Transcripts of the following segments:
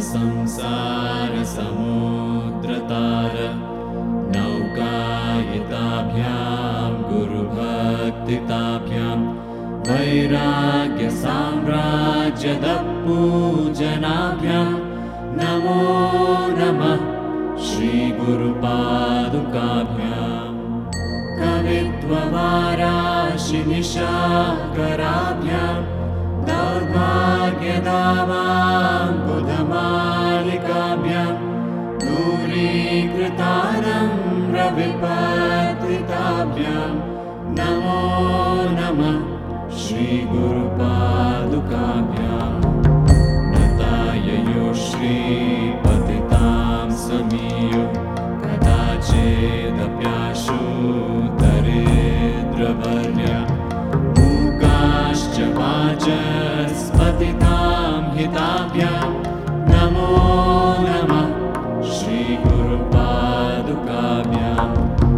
संसारसमुद्रतार नौकायिताभ्यां गुरुभक्तिताभ्यां वैराग्यसाम्राज्यदपूजनाभ्यां नमो नमः श्रीगुरुपादुकाभ्यां कवित्ववाराशिनिशाकराभ्यां दौर्भाग्यदावां बुधमालिकाभ्यां दूरीकृतानम्रविपत्तिताभ्यां नमो नमः श्रीगुरुपादुकाभ्यां नताययो श्रीपतितां समीयो कदाचिदप्याशु दरिद्रवर्या मूकाश्च वाचस्पतितां हिताभ्यां नमो नमः श्रीगुरुपादुकाभ्यां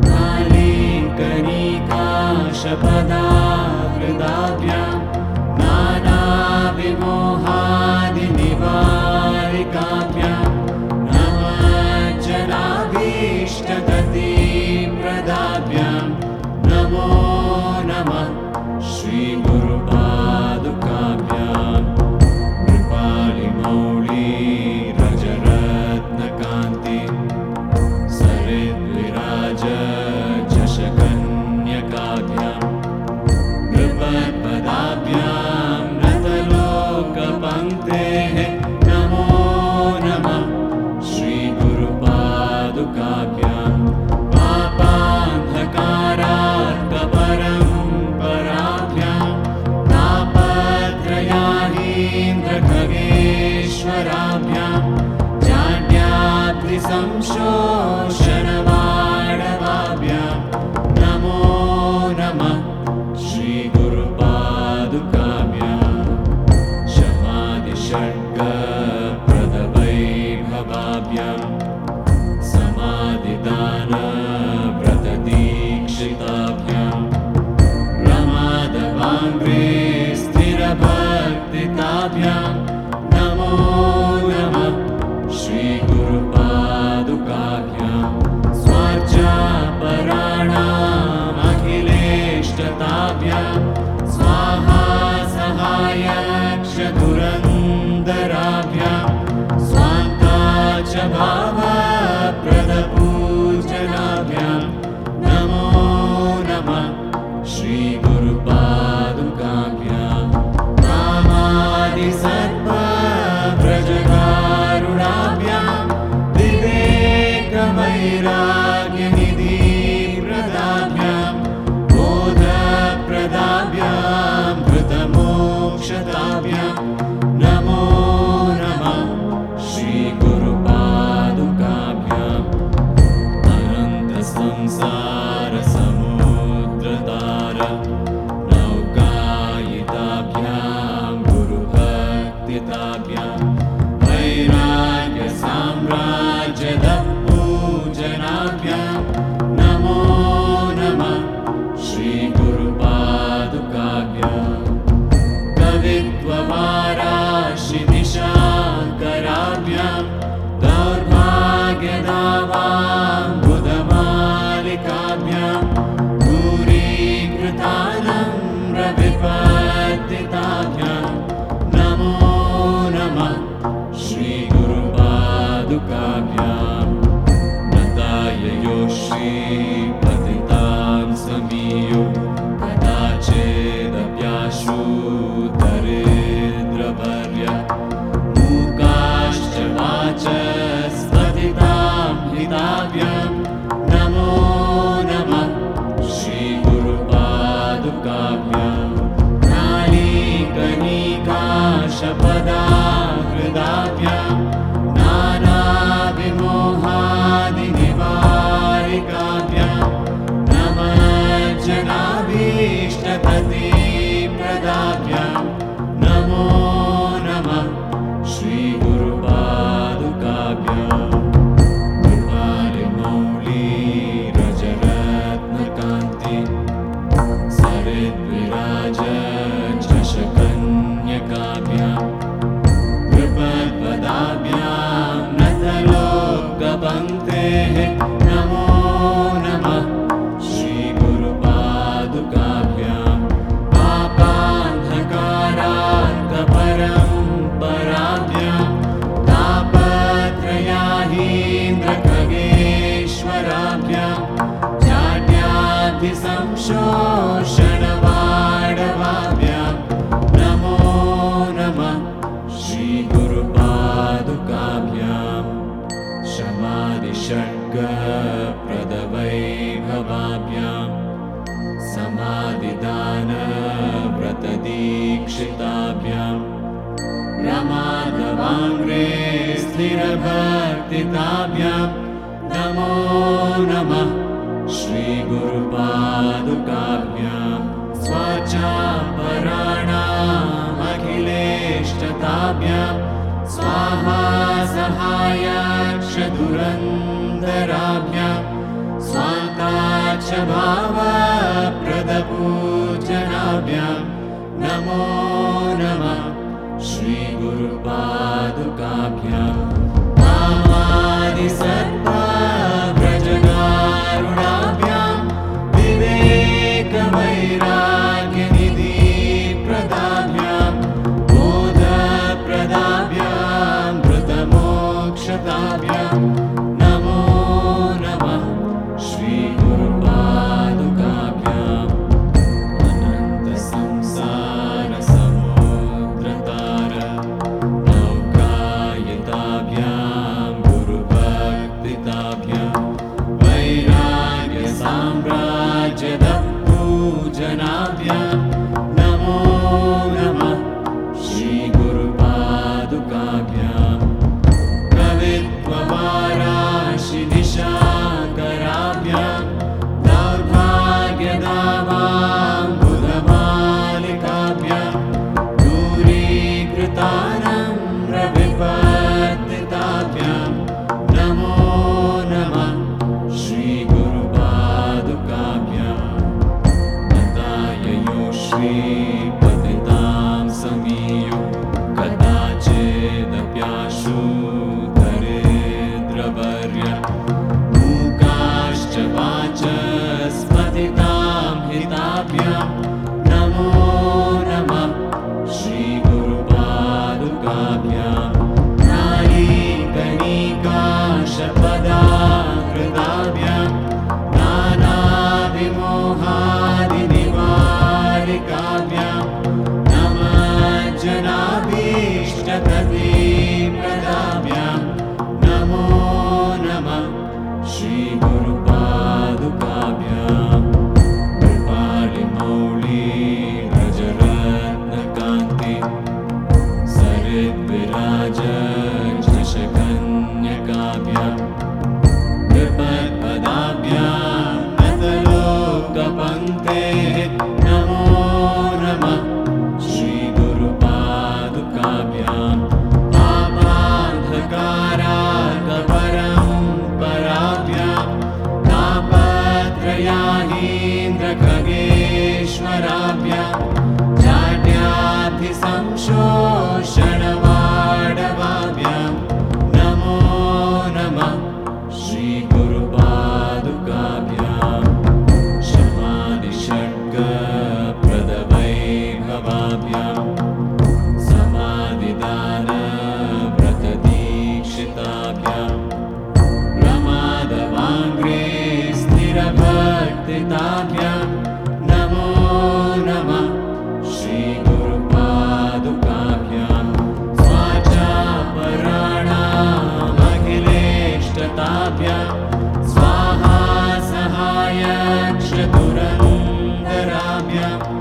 कालिकनिकाशपदाहृदाभ्यां नानाविमोहादिनिवारिकाभ्यां नमः जनाभीष्टगतिप्रदाभ्यां नमो नमः श्रीगुरुपादुकाभ्यां कृपालिमौलिरजरत्नकान्ति सरिद्विराजशकन्यकाभ्यां नृपत्पदाभ्यां नतलोकपङ्क्तेः नमो नमः श्रीगुरुपादुकाभ्यां पापान्धकारार्कपरम्पराभ्यां तापत्रयाहीन्द्रखगेश्वराभ्यां जाड्याद्रिसंशोषणवाडवाभ्यां नमो नमः श्रीगुरुपादुकाभ्यां शमादिषड्गप्रदवैभवाभ्यां समाधिदानव्रतदीक्षिताभ्यां रमादवाङ्घ्रे स्थिरभक्तिताभ्यां नमो नमः श्रीगुरुपादुकाभ्यां स्वार्चापराणामखिलेष्टताभ्यां स्वाहा सहायक्षधुरन्दराभ्यां स्वान्ता च भावप्रदपूजनाभ्यां नमो नमः श्रीगुरुपादुकाभ्यां कामादिसर्पव्रजदारुणाभ्यां विवेकवैराग्यनिधिप्रदाभ्यां बोधप्रदाभ्यां धृतमोक्षताभ्यां नमो नमः श्रीगुरुपादुकाभ्यां अनन्तसंसारसमुद्रतार नौकायिताभ्यां गुरुभक्तिताभ्यां वैराग्यसाम्राज्यदपूजनाभ्यां नमो नमः श्रीगुरुपादुकाभ्यां कवित्ववाराशिनिशाकराभ्यां दौर्भाग्यदावां बुधमालिकाभ्यां दूरीकृतानम्रविपत्तिताभ्यां नमो नमः श्रीगुरुपादुकाभ्यां नताययो श्रीपतितां समीयो कदाचिदप्याशु दरिद्रवर्या मूकाश्च वाचस्पतितां हिताभ्यां नमो नमः श्रीगुरुपादुकाभ्यां कालिकनिकाशपदाहृदाभ्यां नानाविमोहादिनिवारिकाभ्यां नमः जनाभीष्टगतिप्रदाभ्यां नमो नमः श्रीगुरुपादुकाभ्यां कृपालिमौलिरजरत्नकान्ति सरिद्विराजशकन्यकाभ्यां नृपत्पदाभ्यां रमाधवाङ्ग्रे स्थिरभक्तिताभ्यां नमो नमः श्रीगुरुपादुकाभ्यां स्वाचापराणामखिलेष्टताभ्यां स्वाहा सहायाक्षधुरन्धराभ्यां स्वान्ताच्च भावप्रदपूजनाभ्यां नमो नमः श्रीगुरुपादुकाभ्यां कामादिसत्त्वव्रजगारुणाभ्यां विवेकवैराग्यनिधिप्रदाभ्यां बोधप्रदाभ्यां मृतमोक्षताभ्यां नमो नमः श्रीगुरुपादुकाभ्याम् अनन्तसंसारसमुद्रतार नौकायिताभ्यां गुरुभक्तिताभ्यां वैराग्यसाम्राज्यदपूजनाभ्यां नमो नमः श्रीगुरुपादुकाभ्याम् कवित्ववाराशिनिशाकराभ्यां दौर्भाग्यदावां बुधमालिकाभ्यां दूरीकृतानां रविपत्तिताभ्यां नमो नमः श्रीगुरुपादुकाभ्यां नताययो श्रीपतितां समीयो कदाचिदप्याशु दरिद्रवर्य मूकाश्च वाचस्पतितां हिताभ्यां नमो नमः श्रीगुरुपादुकाभ्यां नारीकणिकाशपदाकृताभ्यां नानाविमोहादिनिवारिकाभ्यां नमज्जनाभीष्टप्रदाभ्यां नमो नमः श्रीगुरुपादुकाभ्यां कृपालिमौली व्रजरत्नकान्ति सरिद्विराज शशकन्यकाभ्यां कृपत्पदाभ्यां नतलोकपङ्क्ते नमो नमः श्रीगुरुपादुकाभ्यां पापान्धकाराकपरम्पराभ्यां तापत्रयाहीन्द्रखगेश्वराभ्यां जाड्याधिसंशोषणवाडवाभ्यां नमो नमः श्रीगुरुपादुकाभ्यां शमादिषड्गप्रदवैभवाभ्यां समाधिदानव्रतदीक्षिताभ्यां प्रमादवाङ्ग्रे स्थिरभक्तिताभ्यां नमो नमः श्रीगुरुपादुकाभ्यां स्वाचापराणामखिलेष्टताभ्यां स्वाहा सहायाक्षधुरन्धराभ्यां